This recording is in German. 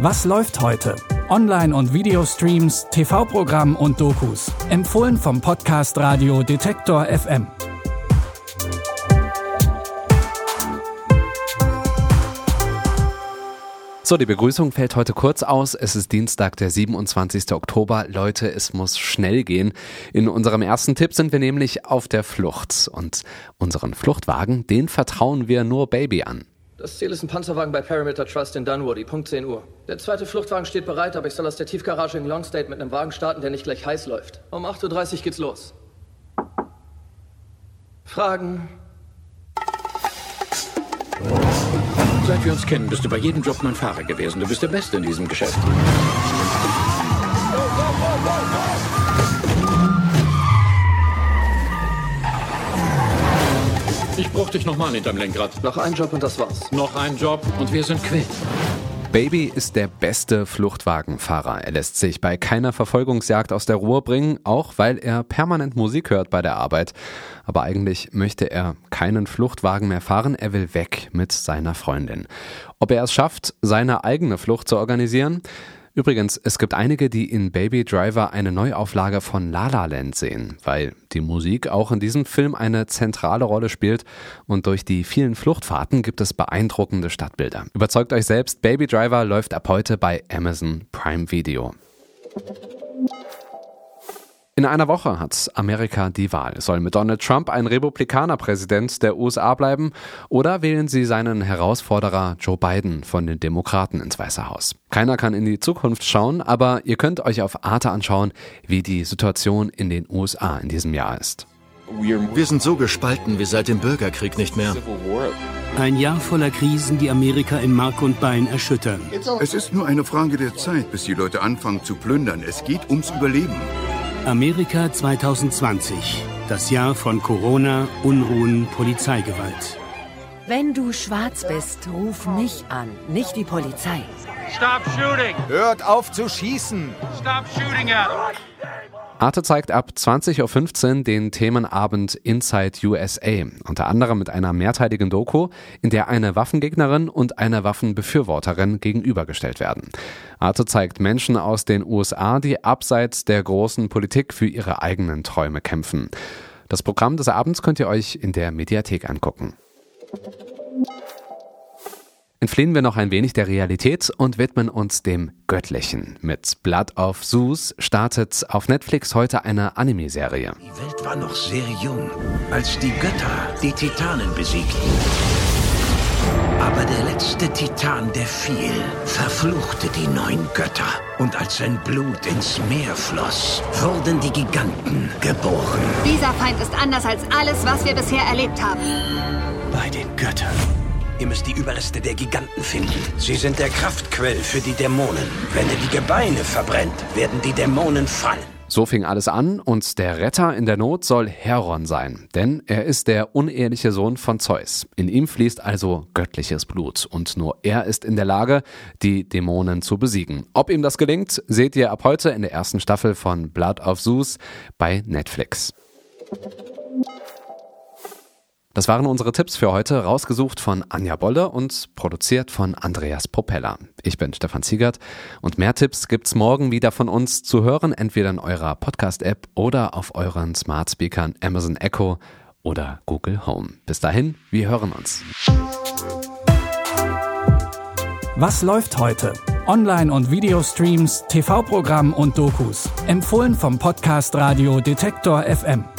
Was läuft heute? Online- und Videostreams, TV-Programm und Dokus. Empfohlen vom Podcast Radio Detektor FM. So, die Begrüßung fällt heute kurz aus. Es ist Dienstag, der 27. Oktober. Leute, es muss schnell gehen. In unserem ersten Tipp sind wir nämlich auf der Flucht. Und unseren Fluchtwagen, den vertrauen wir nur Baby an. Das Ziel ist ein Panzerwagen bei Perimeter Trust in Dunwoody, Punkt 10 Uhr. Der zweite Fluchtwagen steht bereit, aber ich soll aus der Tiefgarage in Longstate mit einem Wagen starten, der nicht gleich heiß läuft. Um 8.30 Uhr geht's los. Fragen? Seit wir uns kennen, bist du bei jedem Job mein Fahrer gewesen. Du bist der Beste in diesem Geschäft. Ich brauch dich nochmal hinterm Lenkrad. Noch ein Job und das war's. Noch ein Job und wir sind quitt. Baby ist der beste Fluchtwagenfahrer. Er lässt sich bei keiner Verfolgungsjagd aus der Ruhe bringen, auch weil er permanent Musik hört bei der Arbeit. Aber eigentlich möchte er keinen Fluchtwagen mehr fahren, er will weg mit seiner Freundin. Ob er es schafft, seine eigene Flucht zu organisieren? Übrigens, es gibt einige, die in Baby Driver eine Neuauflage von La La Land sehen, weil die Musik auch in diesem Film eine zentrale Rolle spielt und durch die vielen Fluchtfahrten gibt es beeindruckende Stadtbilder. Überzeugt euch selbst, Baby Driver läuft ab heute bei Amazon Prime Video. In einer Woche hat Amerika die Wahl. Soll mit Donald Trump ein Republikaner Präsident der USA bleiben oder wählen sie seinen Herausforderer Joe Biden von den Demokraten ins Weiße Haus? Keiner kann in die Zukunft schauen, aber ihr könnt euch auf Arte anschauen, wie die Situation in den USA in diesem Jahr ist. Wir sind so gespalten wie seit dem Bürgerkrieg nicht mehr. Ein Jahr voller Krisen, die Amerika in Mark und Bein erschüttern. Es ist nur eine Frage der Zeit, bis die Leute anfangen zu plündern. Es geht ums Überleben. Amerika 2020. Das Jahr von Corona, Unruhen, Polizeigewalt. Wenn du schwarz bist, ruf mich an, nicht die Polizei. Stop shooting! Hört auf zu schießen! Stop shooting at him! Arte zeigt ab 20.15 Uhr den Themenabend Inside USA, unter anderem mit einer mehrteiligen Doku, in der eine Waffengegnerin und eine Waffenbefürworterin gegenübergestellt werden. Arte zeigt Menschen aus den USA, die abseits der großen Politik für ihre eigenen Träume kämpfen. Das Programm des Abends könnt ihr euch in der Mediathek angucken. Entfliehen wir noch ein wenig der Realität und widmen uns dem Göttlichen. Mit Blood of Zeus startet auf Netflix heute eine Anime-Serie. Die Welt war noch sehr jung, als die Götter die Titanen besiegten. Aber der letzte Titan, der fiel, verfluchte die 9 Götter. Und als sein Blut ins Meer floss, wurden die Giganten geboren. Dieser Feind ist anders als alles, was wir bisher erlebt haben. Bei den Göttern. Ihr müsst die Überreste der Giganten finden. Sie sind der Kraftquell für die Dämonen. Wenn ihr die Gebeine verbrennt, werden die Dämonen fallen. So fing alles an und der Retter in der Not soll Heron sein, denn er ist der uneheliche Sohn von Zeus. In ihm fließt also göttliches Blut und nur er ist in der Lage, die Dämonen zu besiegen. Ob ihm das gelingt, seht ihr ab heute in der ersten Staffel von Blood of Zeus bei Netflix. Das waren unsere Tipps für heute, rausgesucht von Anja Bolle und produziert von Andreas Propeller. Ich bin Stefan Ziegert und mehr Tipps gibt's morgen wieder von uns zu hören, entweder in eurer Podcast-App oder auf euren Smart-Speakern Amazon Echo oder Google Home. Bis dahin, wir hören uns. Was läuft heute? Online- und Videostreams, TV-Programm und Dokus. Empfohlen vom Podcast Radio Detektor FM.